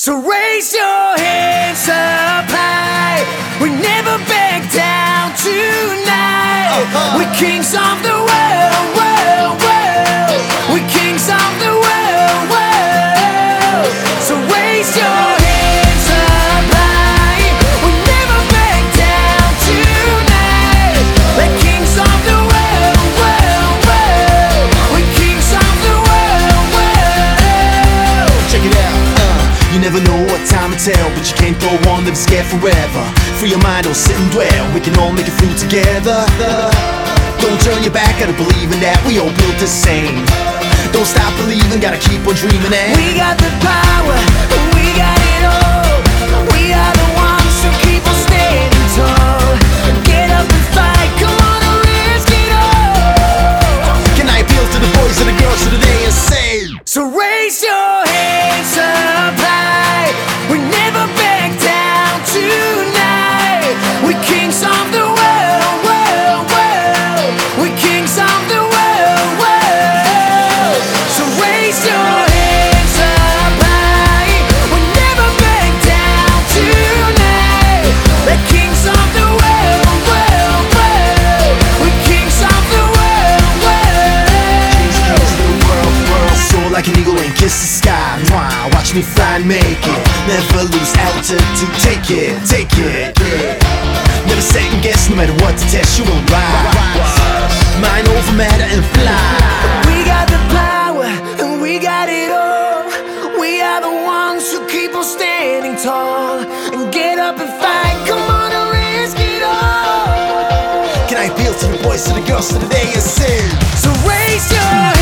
So raise your hands up high. We never back down tonight. We're kings of the world, world, world. We're kings of the world, world. So raise your hands up high. We never back down tonight. We're kings of the world, world, world. We're kings of the world, world. Check it out, you never know what time to tell, but you can't go on living scared forever. Free your mind, don't sit and dwell, we can all make it through together. Don't turn your back, gotta believe in that, we all built the same. Don't stop believing, gotta keep on dreaming and we got the power, we got it all. We are the ones who keep on standing tall. Get up and fight, come on and risk it all. Can I appeal to the boys and the girls of today and say, so raise your hands up high. We never back down tonight. We're kings of the world, world, world. We're kings of the world, world. So raise your hands up high. We never back down tonight. We're kings of the world, world, world. We're kings of the world, world. kings of the world, world. Soar like an eagle and kiss the sky. Mwah, watch me fly and make it. Never lose altitude, take it, take it. Never second guess, no matter what the test, you will rise. Mind over matter and fly. We got the power and we got it all. We are the ones who keep on standing tall. And get up and fight, come on and risk it all. Can I appeal to the boys and the girls of today and say, So raise your